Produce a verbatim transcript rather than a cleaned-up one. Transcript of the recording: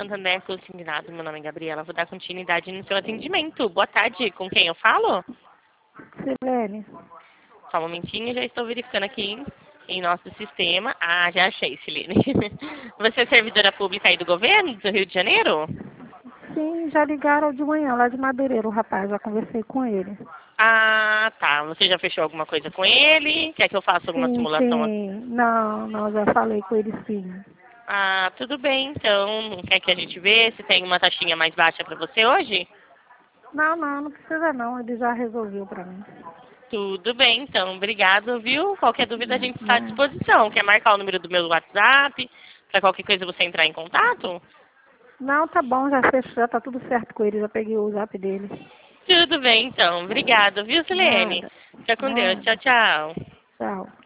Santander Consignado. Meu nome é Gabriela. Vou dar continuidade no seu atendimento. Boa tarde. Com quem eu falo? Silene. Só um momentinho. Já estou verificando aqui em nosso sistema. Ah, já achei, Silene. Você é servidora pública aí do governo do Rio de Janeiro? Sim, já ligaram de manhã lá de Madeireiro, o rapaz. Já conversei com ele. Ah, tá. Você já fechou alguma coisa com ele? Quer que eu faça alguma Sim, simulação aqui? sim. Não, não, já falei com ele sim. Ah, tudo bem. Então, quer que a gente vê se tem uma taxinha mais baixa para você hoje? Não, não, não precisa não. Ele já resolveu pra mim. Tudo bem, então. Obrigado, viu? Qualquer dúvida a gente está à Né? disposição. Quer marcar o número do meu WhatsApp? Para qualquer coisa você entrar em contato? Não, tá bom, já fechou, já tá tudo certo com ele. Já peguei o zap dele. Tudo bem, então. Obrigado, viu, Silene? Nada, Fica com Deus. Tchau, nada. tchau. Tchau.